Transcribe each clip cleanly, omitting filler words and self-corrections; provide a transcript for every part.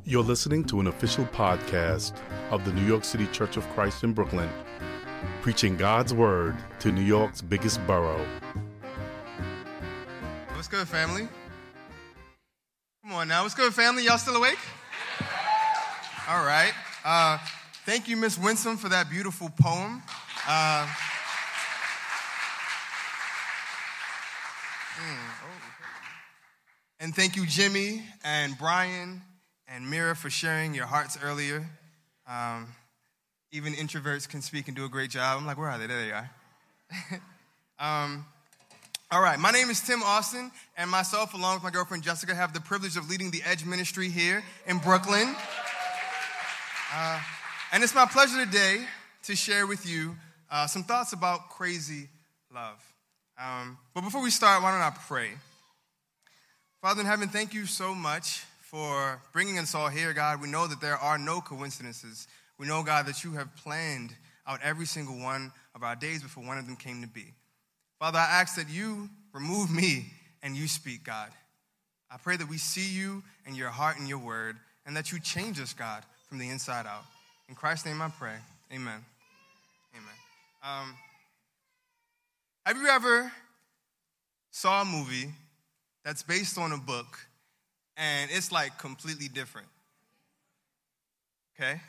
You're listening to an official podcast of the New York City Church of Christ in Brooklyn, preaching God's word to New York's biggest borough. What's good, family? Come on now. What's good, family? Y'all still awake? All right. Thank you, Miss Winsome, for that beautiful poem. And thank you, Jimmy and Brian and Mira, for sharing your hearts earlier. Even introverts can speak and do a great job. I'm like, where are they? There they are. All right, my name is Tim Austin, and myself, along with my girlfriend Jessica, have the privilege of leading the Edge Ministry here in Brooklyn. And it's my pleasure today to share with you some thoughts about crazy love. But before we start, why don't I pray? Father in heaven, thank you so much for bringing us all here, God. We know that there are no coincidences. We know, God, that you have planned out every single one of our days before one of them came to be. Father, I ask that you remove me and you speak, God. I pray that we see you and your heart and your word, and that you change us, God, from the inside out. In Christ's name I pray. Amen. Amen. Have you ever saw a movie that's based on a book and it's like completely different? Okay?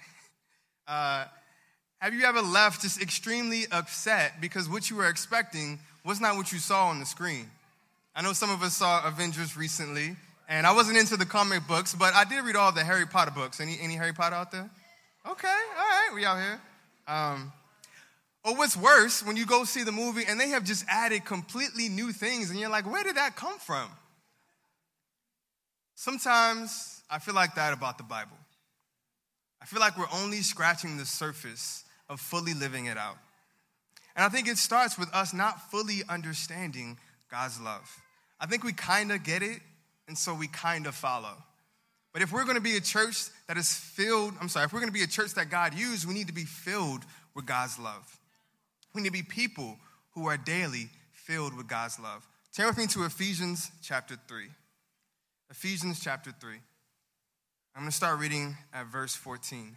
Have you ever left just extremely upset because what you were expecting was not what you saw on the screen? I know some of us saw Avengers recently, and I wasn't into the comic books, but I did read all of the Harry Potter books. Any Harry Potter out there? Okay, all right, we out here. Or what's worse, when you go see the movie and they have just added completely new things, and you're like, where did that come from? Sometimes I feel like that about the Bible. I feel like we're only scratching the surface of fully living it out. And I think it starts with us not fully understanding God's love. I think we kind of get it, and so we kind of follow. But if we're going to be a church that is filled, if we're going to be a church that God used, we need to be filled with God's love. We need to be people who are daily filled with God's love. Turn with me to Ephesians chapter 3. Ephesians chapter 3. I'm going to start reading at verse 14.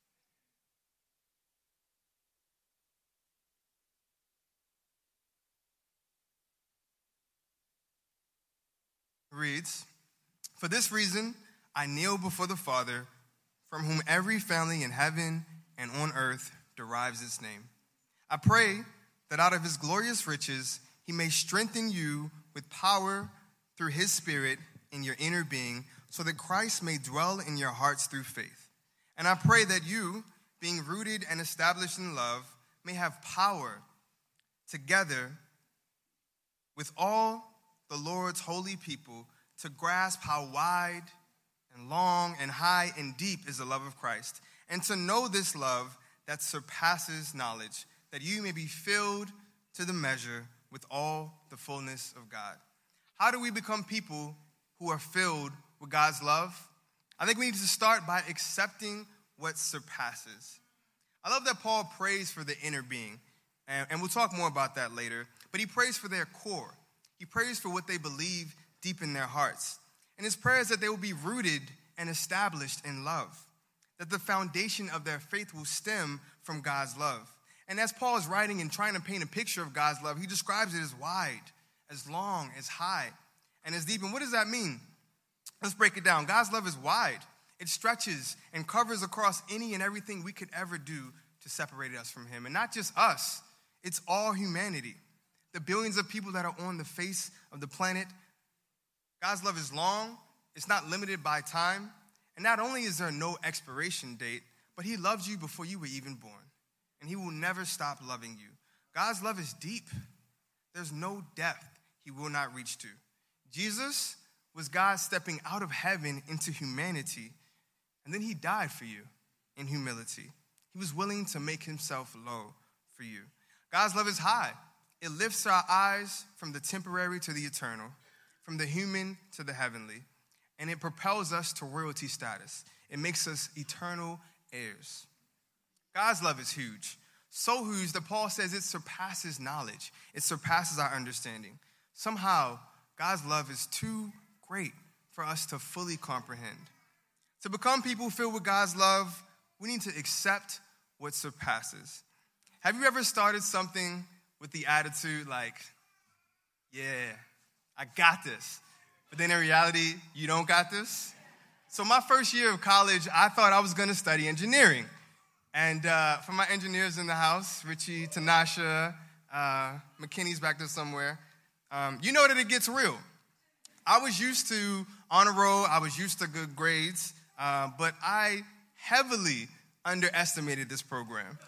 It reads, "For this reason I kneel before the Father, from whom every family in heaven and on earth derives its name. I pray that out of his glorious riches he may strengthen you with power through his Spirit in your inner being, so that Christ may dwell in your hearts through faith. And I pray that you, being rooted and established in love, may have power together with all the Lord's holy people to grasp how wide and long and high and deep is the love of Christ, and to know this love that surpasses knowledge, that you may be filled to the measure with all the fullness of God." How do we become people who are filled with God's love? I think we need to start by accepting what surpasses. I love that Paul prays for the inner being, and we'll talk more about that later, but he prays for their core. He prays for what they believe deep in their hearts. And his prayer is that they will be rooted and established in love, that the foundation of their faith will stem from God's love. And as Paul is writing and trying to paint a picture of God's love, he describes it as wide, as long, as high, and as deep. And what does that mean? Let's break it down. God's love is wide. It stretches and covers across any and everything we could ever do to separate us from him. And not just us, it's all humanity. The billions of people that are on the face of the planet. God's love is long. It's not limited by time. And not only is there no expiration date, but he loves you before you were even born. And he will never stop loving you. God's love is deep. There's no depth he will not reach to. Jesus was God stepping out of heaven into humanity, and then he died for you in humility. He was willing to make himself low for you. God's love is high. It lifts our eyes from the temporary to the eternal, from the human to the heavenly, and it propels us to royalty status. It makes us eternal heirs. God's love is huge. So huge that Paul says it surpasses knowledge. It surpasses our understanding. Somehow, God's love is too great for us to fully comprehend. To become people filled with God's love, we need to accept what surpasses. Have you ever started something with the attitude like, yeah, I got this, but then in reality, you don't got this? So my first year of college, I thought I was going to study engineering. And for my engineers in the house, Richie, Tanasha, McKinney's back there somewhere, you know that it gets real. I was used to honor roll, I was used to good grades, but I heavily underestimated this program.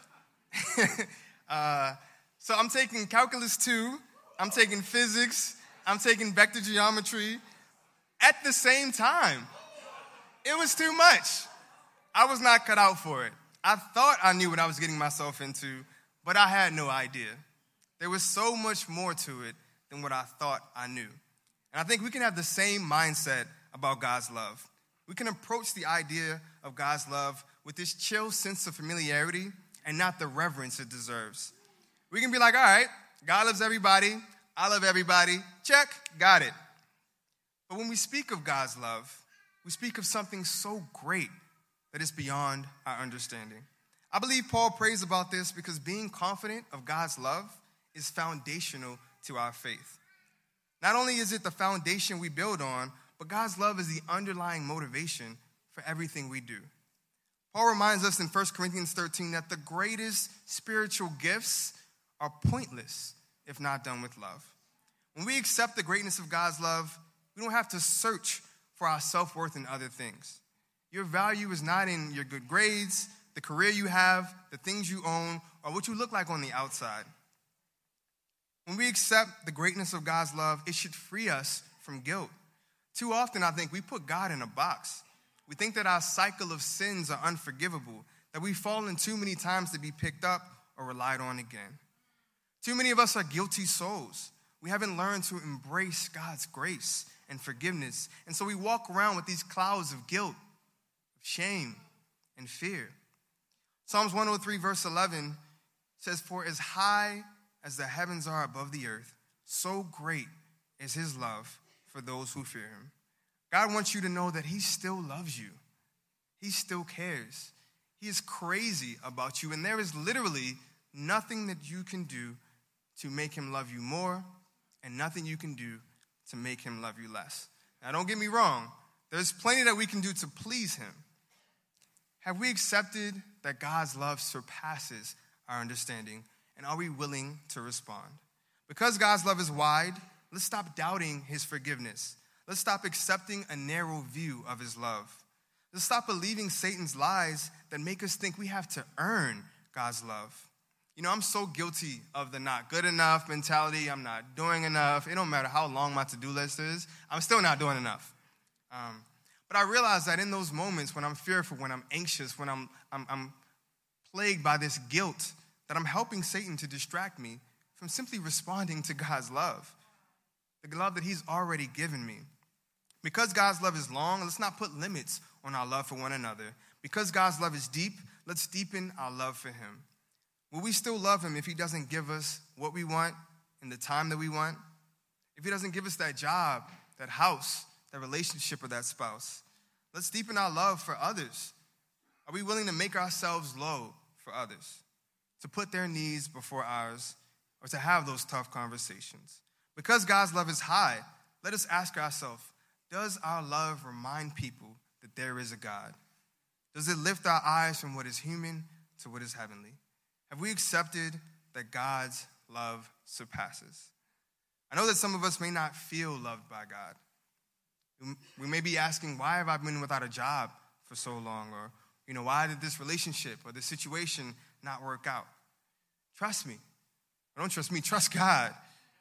So I'm taking Calculus 2, I'm taking physics, I'm taking vector geometry at the same time. It was too much. I was not cut out for it. I thought I knew what I was getting myself into, but I had no idea. There was so much more to it than what I thought I knew. And I think we can have the same mindset about God's love. We can approach the idea of God's love with this chill sense of familiarity and not the reverence it deserves. We can be like, all right, God loves everybody, I love everybody, check, got it. But when we speak of God's love, we speak of something so great that it's beyond our understanding. I believe Paul prays about this because being confident of God's love is foundational to our faith. Not only is it the foundation we build on, but God's love is the underlying motivation for everything we do. Paul reminds us in 1 Corinthians 13 that the greatest spiritual gifts are pointless if not done with love. When we accept the greatness of God's love, we don't have to search for our self-worth in other things. Your value is not in your good grades, the career you have, the things you own, or what you look like on the outside. When we accept the greatness of God's love, it should free us from guilt. Too often, I think, we put God in a box. We think that our cycle of sins are unforgivable, that we've fallen too many times to be picked up or relied on again. Too many of us are guilty souls. We haven't learned to embrace God's grace and forgiveness, and so we walk around with these clouds of guilt, shame, and fear. Psalms 103 verse 11 says, "For as high as the heavens are above the earth, so great is his love for those who fear him." God wants you to know that he still loves you. He still cares. He is crazy about you, and there is literally nothing that you can do to make him love you more, and nothing you can do to make him love you less. Now, don't get me wrong. There's plenty that we can do to please him. Have we accepted that God's love surpasses our understanding, and are we willing to respond? Because God's love is wide, let's stop doubting his forgiveness. Let's stop accepting a narrow view of his love. Let's stop believing Satan's lies that make us think we have to earn God's love. You know, I'm so guilty of the not good enough mentality. I'm not doing enough. It don't matter how long my to-do list is. I'm still not doing enough. But I realize that in those moments when I'm fearful, when I'm anxious, when I'm plagued by this guilt, that I'm helping Satan to distract me from simply responding to God's love, the love that he's already given me. Because God's love is long, let's not put limits on our love for one another. Because God's love is deep, let's deepen our love for him. Will we still love him if he doesn't give us what we want in the time that we want? If he doesn't give us that job, that house, that relationship, or that spouse? Let's deepen our love for others. Are we willing to make ourselves low for others? To put their needs before ours, or to have those tough conversations? Because God's love is high, let us ask ourselves, does our love remind people that there is a God? Does it lift our eyes from what is human to what is heavenly? Have we accepted that God's love surpasses? I know that some of us may not feel loved by God. We may be asking, why have I been without a job for so long? Or, why did this relationship or this situation not work out? Trust me. Or don't trust me, trust God.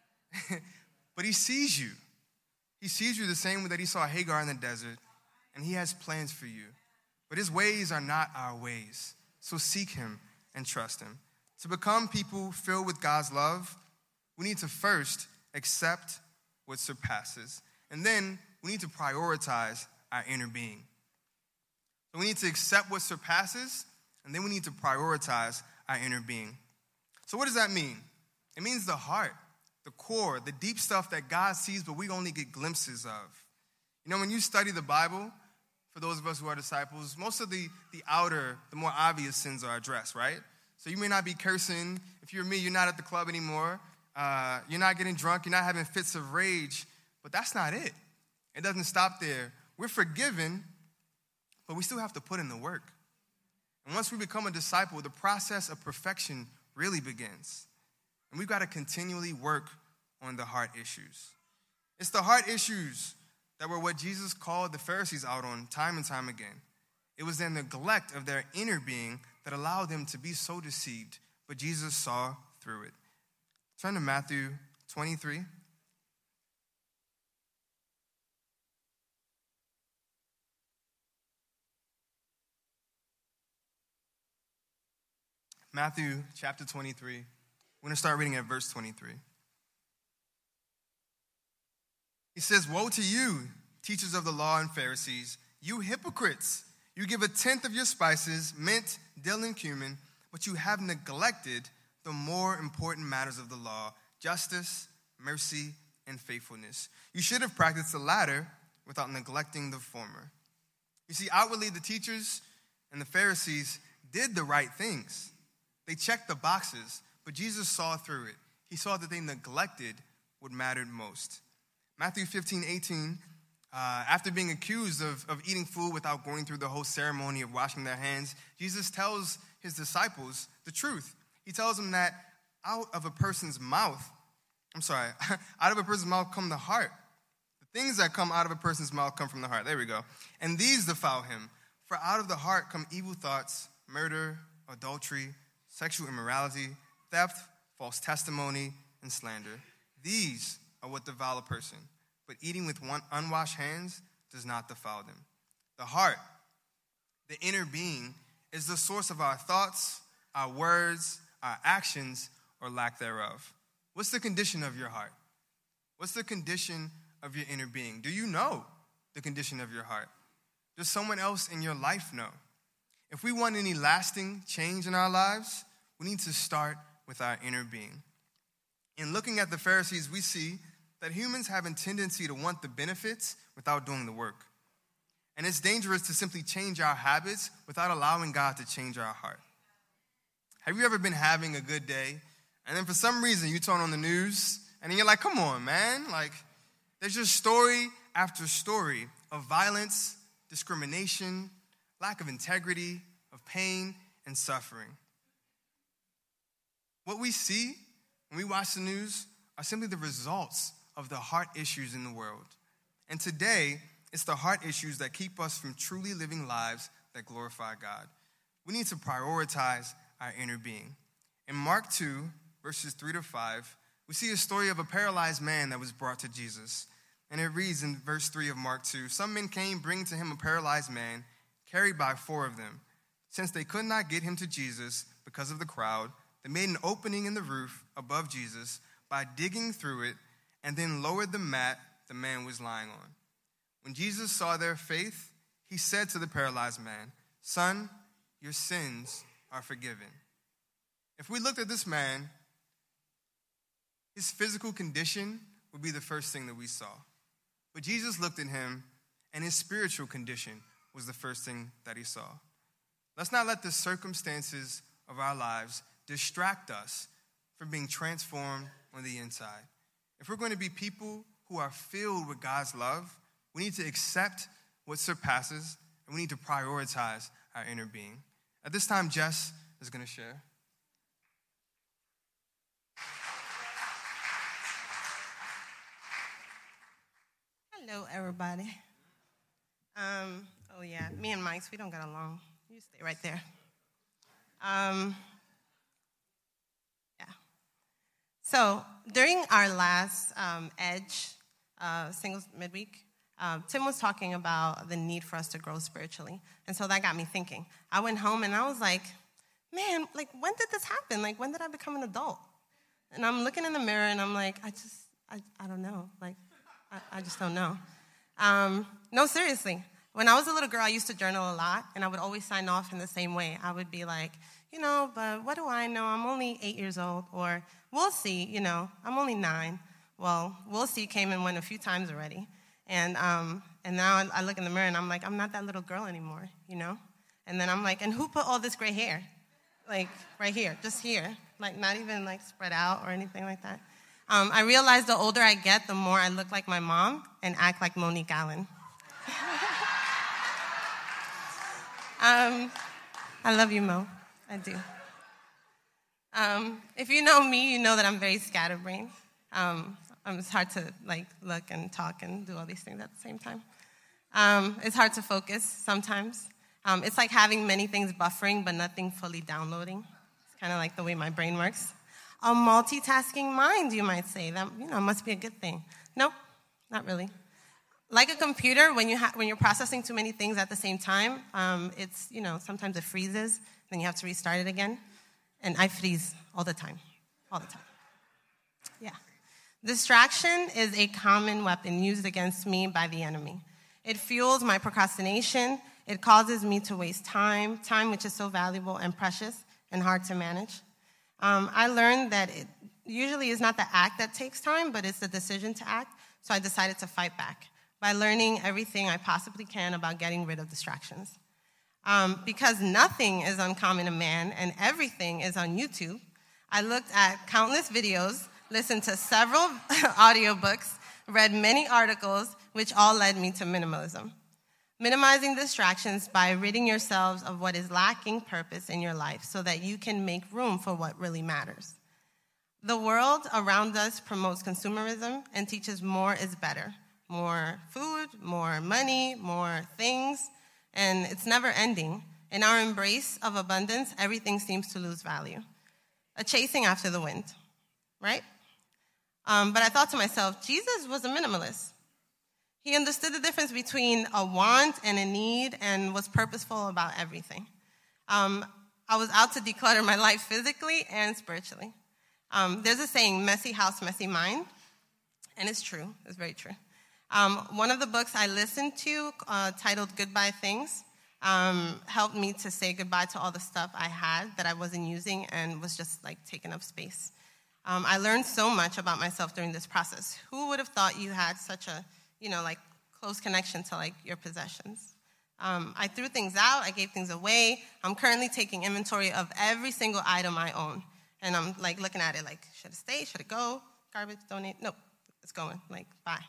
But he sees you. He sees you the same way that he saw Hagar in the desert, and he has plans for you. But his ways are not our ways. So seek him and trust him. To become people filled with God's love, we need to first accept what surpasses. And then we need to prioritize our inner being. So we need to accept what surpasses, and then we need to prioritize our inner being. So what does that mean? It means the heart, the core, the deep stuff that God sees, but we only get glimpses of. When you study the Bible, for those of us who are disciples, most of the outer, the more obvious sins are addressed, right? So you may not be cursing. If you're me, you're not at the club anymore. You're not getting drunk. You're not having fits of rage. But that's not it. It doesn't stop there. We're forgiven, but we still have to put in the work. And once we become a disciple, the process of perfection really begins. And we've got to continually work on the heart issues. It's the heart issues that were what Jesus called the Pharisees out on time and time again. It was their neglect of their inner being that allowed them to be so deceived, but Jesus saw through it. Turn to Matthew 23. Matthew chapter 23. We're going to start reading at verse 23. He says, "Woe to you, teachers of the law and Pharisees, you hypocrites! You give 1/10 of your spices, mint, dill, and cumin, but you have neglected the more important matters of the law, justice, mercy, and faithfulness. You should have practiced the latter without neglecting the former." You see, outwardly, the teachers and the Pharisees did the right things. They checked the boxes, but Jesus saw through it. He saw that they neglected what mattered most. Matthew 15:18, after being accused of eating food without going through the whole ceremony of washing their hands, Jesus tells his disciples the truth. He tells them that out of a person's mouth come the heart. The things that come out of a person's mouth come from the heart. There we go. And these defile him. For out of the heart come evil thoughts, murder, adultery, sexual immorality, theft, false testimony, and slander. These are what defile a person. But eating with unwashed hands does not defile them. The heart, the inner being, is the source of our thoughts, our words, our actions, or lack thereof. What's the condition of your heart? What's the condition of your inner being? Do you know the condition of your heart? Does someone else in your life know? If we want any lasting change in our lives, we need to start with our inner being. In looking at the Pharisees, we see that humans have a tendency to want the benefits without doing the work. And it's dangerous to simply change our habits without allowing God to change our heart. Have you ever been having a good day, and then for some reason you turn on the news, and then you're like, come on, man. Like, there's just story after story of violence, discrimination, lack of integrity, of pain, and suffering. What we see when we watch the news are simply the results of the heart issues in the world. And today, it's the heart issues that keep us from truly living lives that glorify God. We need to prioritize our inner being. In Mark 2, verses 3-5, we see a story of a paralyzed man that was brought to Jesus. And it reads in verse 3 of Mark 2, "Some men came bringing to him a paralyzed man, carried by 4 of them. Since they could not get him to Jesus because of the crowd, they made an opening in the roof above Jesus by digging through it and then lowered the mat the man was lying on. When Jesus saw their faith, he said to the paralyzed man, 'Son, your sins are forgiven.'" If we looked at this man, his physical condition would be the first thing that we saw. But Jesus looked at him, and his spiritual condition was the first thing that he saw. Let's not let the circumstances of our lives distract us from being transformed on the inside. If we're going to be people who are filled with God's love, we need to accept what surpasses, and we need to prioritize our inner being. At this time, Jess is going to share. Hello, everybody. Me and Mike's, we don't get along. You stay right there. So during our last Edge Singles Midweek, Tim was talking about the need for us to grow spiritually. And so that got me thinking. I went home and I was like, man, like, when did this happen? Like, when did I become an adult? And I'm looking in the mirror and I'm like, I don't know. Like, I just don't know. No, seriously. When I was a little girl, I used to journal a lot, and I would always sign off in the same way. I would be like, but what do I know? I'm only 8 years old. Or, we'll see, I'm only 9. Well, we'll see came and went a few times already. And now I look in the mirror and I'm like, I'm not that little girl anymore, you know? And then I'm like, and who put all this gray hair? Like right here, just here. Like not even like spread out or anything like that. I realize the older I get, the more I look like my mom and act like Monique Allen. I love you, Mo. I do. If you know me, you know that I'm very scatterbrained. It's hard to like look and talk and do all these things at the same time. It's hard to focus sometimes. It's like having many things buffering but nothing fully downloading. It's kind of like the way my brain works. A multitasking mind, you might say. That must be a good thing. Nope, not really. Like a computer, when you're processing too many things at the same time, it's sometimes it freezes, then you have to restart it again. And I freeze all the time. Yeah. Distraction is a common weapon used against me by the enemy. It fuels my procrastination. It causes me to waste time which is so valuable and precious and hard to manage. I learned that it usually is not the act that takes time, but it's the decision to act. So I decided to fight back by learning everything I possibly can about getting rid of distractions. Because nothing is uncommon to man and everything is on YouTube, I looked at countless videos, listened to several audiobooks, read many articles, which all led me to minimalism. Minimizing distractions by ridding yourselves of what is lacking purpose in your life so that you can make room for what really matters. The world around us promotes consumerism and teaches more is better. More food, more money, more things, and it's never ending. In our embrace of abundance, everything seems to lose value. A chasing after the wind, right? But I thought to myself, Jesus was a minimalist. He understood the difference between a want and a need and was purposeful about everything. I was out to declutter my life physically and spiritually. There's a saying, messy house, messy mind, and it's true. It's very true. One of the books I listened to, titled Goodbye Things, helped me to say goodbye to all the stuff I had that I wasn't using and was just like taking up space. I learned so much about myself during this process. Who would have thought you had such a, close connection to like your possessions? I threw things out, I gave things away. I'm currently taking inventory of every single item I own. And I'm like looking at it like, should it stay, should it go? Garbage, donate? Nope, it's going, like, bye.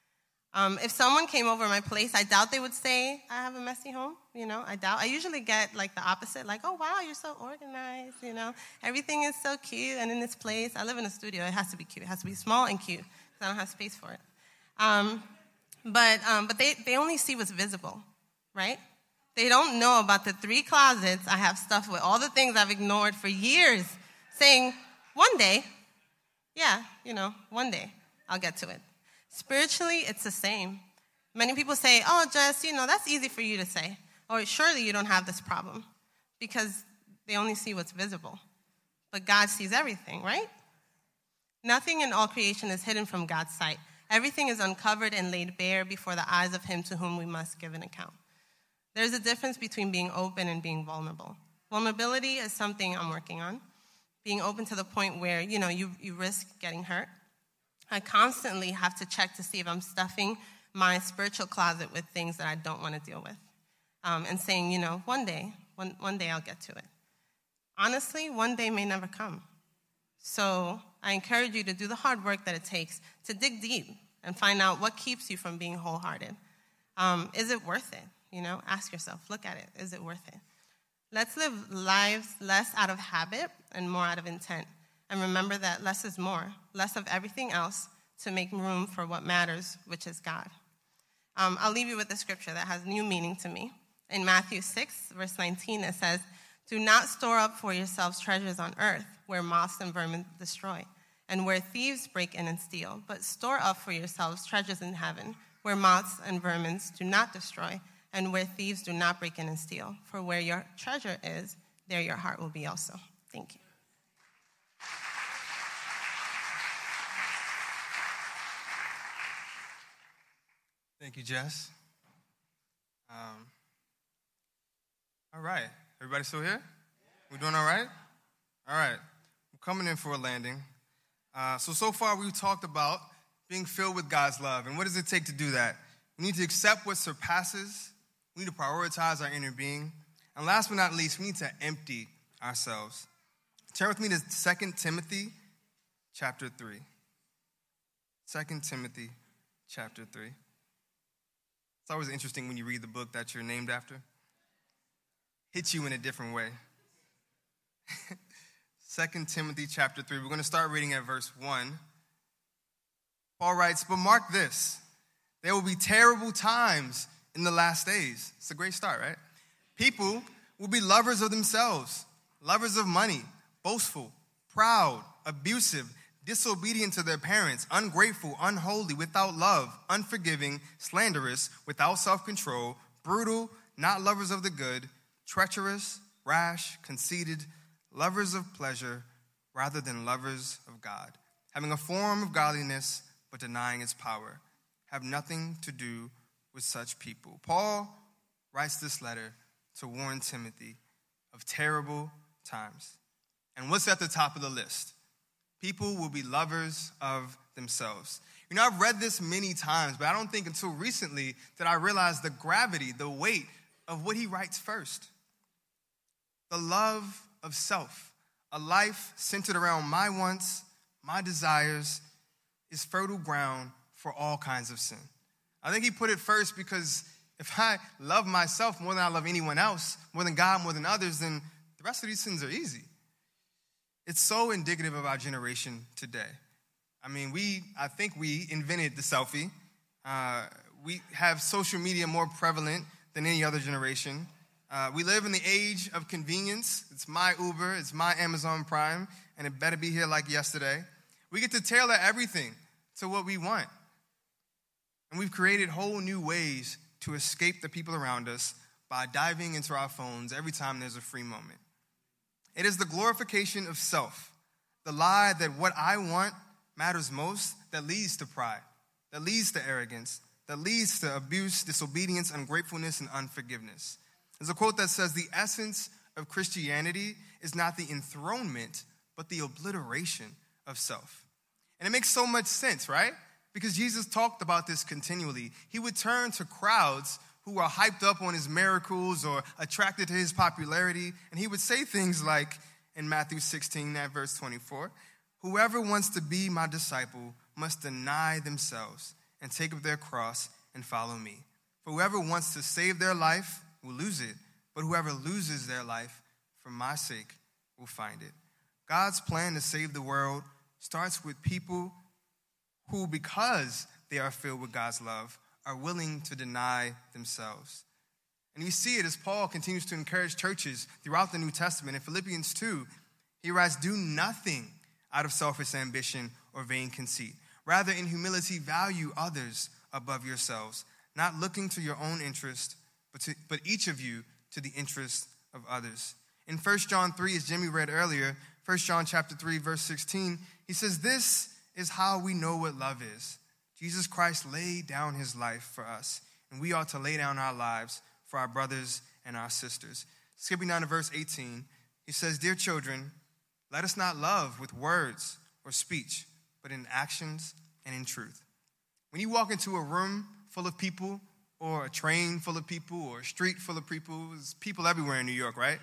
If someone came over my place, I doubt they would say, I have a messy home, I doubt. I usually get like the opposite, like, oh, wow, you're so organized, Everything is so cute and in its place. I live in a studio, it has to be cute. It has to be small and cute because I don't have space for it. But they only see what's visible, right? They don't know about the 3 closets I have stuff with, all the things I've ignored for years, saying, one day, one day I'll get to it. Spiritually, it's the same. Many people say, oh, Jess, that's easy for you to say. Or surely you don't have this problem. Because they only see what's visible. But God sees everything, right? Nothing in all creation is hidden from God's sight. Everything is uncovered and laid bare before the eyes of him to whom we must give an account. There's a difference between being open and being vulnerable. Vulnerability is something I'm working on. Being open to the point where, you risk getting hurt. I constantly have to check to see if I'm stuffing my spiritual closet with things that I don't want to deal with. And saying, one day I'll get to it. Honestly, one day may never come. So I encourage you to do the hard work that it takes to dig deep and find out what keeps you from being wholehearted. Is it worth it? Ask yourself, look at it. Is it worth it? Let's live lives less out of habit and more out of intent. And remember that less is more, less of everything else to make room for what matters, which is God. I'll leave you with a scripture that has new meaning to me. In Matthew 6, verse 19, it says, do not store up for yourselves treasures on earth where moths and vermin destroy and where thieves break in and steal, but store up for yourselves treasures in heaven where moths and vermin do not destroy and where thieves do not break in and steal. For where your treasure is, there your heart will be also. Thank you. Thank you, Jess. All right. Everybody still here? We doing all right? All right. I'm coming in for a landing. So far we've talked about being filled with God's love. And what does it take to do that? We need to accept what surpasses. We need to prioritize our inner being. And last but not least, we need to empty ourselves. Turn with me to 2 Timothy chapter 3. 2 Timothy chapter 3. It's always interesting when you read the book that you're named after. Hits you in a different way. 2 Timothy chapter 3. We're going to start reading at verse 1. Paul writes, "But mark this, there will be terrible times in the last days." It's a great start, right? "People will be lovers of themselves, lovers of money, boastful, proud, abusive, disobedient to their parents, ungrateful, unholy, without love, unforgiving, slanderous, without self-control, brutal, not lovers of the good, treacherous, rash, conceited, lovers of pleasure rather than lovers of God, having a form of godliness but denying its power. Have nothing to do with such people." Paul writes this letter to warn Timothy of terrible times. And what's at the top of the list? People will be lovers of themselves. You know, I've read this many times, but I don't think until recently that I realized the gravity, the weight of what he writes first. The love of self, a life centered around my wants, my desires, is fertile ground for all kinds of sin. I think he put it first because if I love myself more than I love anyone else, more than God, more than others, then the rest of these sins are easy. It's so indicative of our generation today. I mean, I think we invented the selfie. We have social media more prevalent than any other generation. We live in the age of convenience. It's my Uber, it's my Amazon Prime, and it better be here like yesterday. We get to tailor everything to what we want. And we've created whole new ways to escape the people around us by diving into our phones every time there's a free moment. It is the glorification of self, the lie that what I want matters most, that leads to pride, that leads to arrogance, that leads to abuse, disobedience, ungratefulness, and unforgiveness. There's a quote that says, "The essence of Christianity is not the enthronement, but the obliteration of self." And it makes so much sense, right? Because Jesus talked about this continually. He would turn to crowds who were hyped up on his miracles or attracted to his popularity, and he would say things like in Matthew 16, at verse 24, "Whoever wants to be my disciple must deny themselves and take up their cross and follow me. For whoever wants to save their life will lose it, but whoever loses their life for my sake will find it." God's plan to save the world starts with people who, because they are filled with God's love, are willing to deny themselves. And we see it as Paul continues to encourage churches throughout the New Testament. In Philippians 2, he writes, "Do nothing out of selfish ambition or vain conceit. Rather, in humility, value others above yourselves, not looking to your own interest, but each of you to the interest of others." In 1 John 3, as Jimmy read earlier, 1 John chapter 3, verse 16, he says, "This is how we know what love is. Jesus Christ laid down his life for us, and we ought to lay down our lives for our brothers and our sisters." Skipping down to verse 18, he says, "Dear children, let us not love with words or speech, but in actions and in truth." When you walk into a room full of people, or a train full of people, or a street full of people, there's people everywhere in New York, right?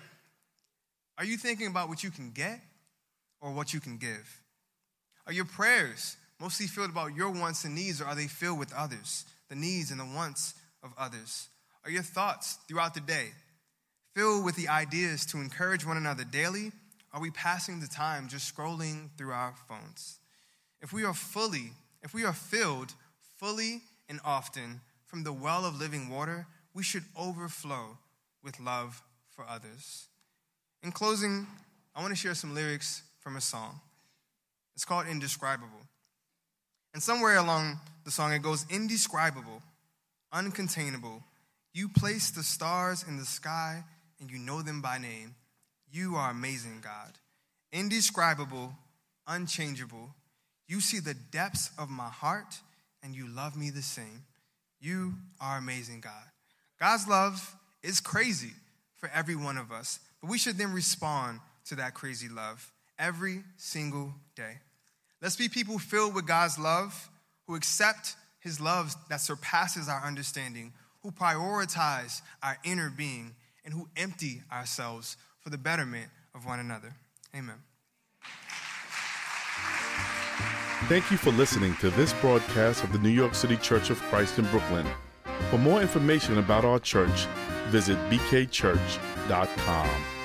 Are you thinking about what you can get or what you can give? Are your prayers mostly filled about your wants and needs, or are they filled with others, the needs and the wants of others? Are your thoughts throughout the day filled with the ideas to encourage one another daily? Are we passing the time just scrolling through our phones? If we are filled fully and often from the well of living water, we should overflow with love for others. In closing, I want to share some lyrics from a song. It's called "Indescribable." And somewhere along the song, it goes, "Indescribable, uncontainable, you place the stars in the sky and you know them by name. You are amazing, God. Indescribable, unchangeable, you see the depths of my heart and you love me the same. You are amazing, God." God's love is crazy for every one of us, but we should then respond to that crazy love every single day. Let's be people filled with God's love, who accept his love that surpasses our understanding, who prioritize our inner being, and who empty ourselves for the betterment of one another. Amen. Thank you for listening to this broadcast of the New York City Church of Christ in Brooklyn. For more information about our church, visit bkchurch.com.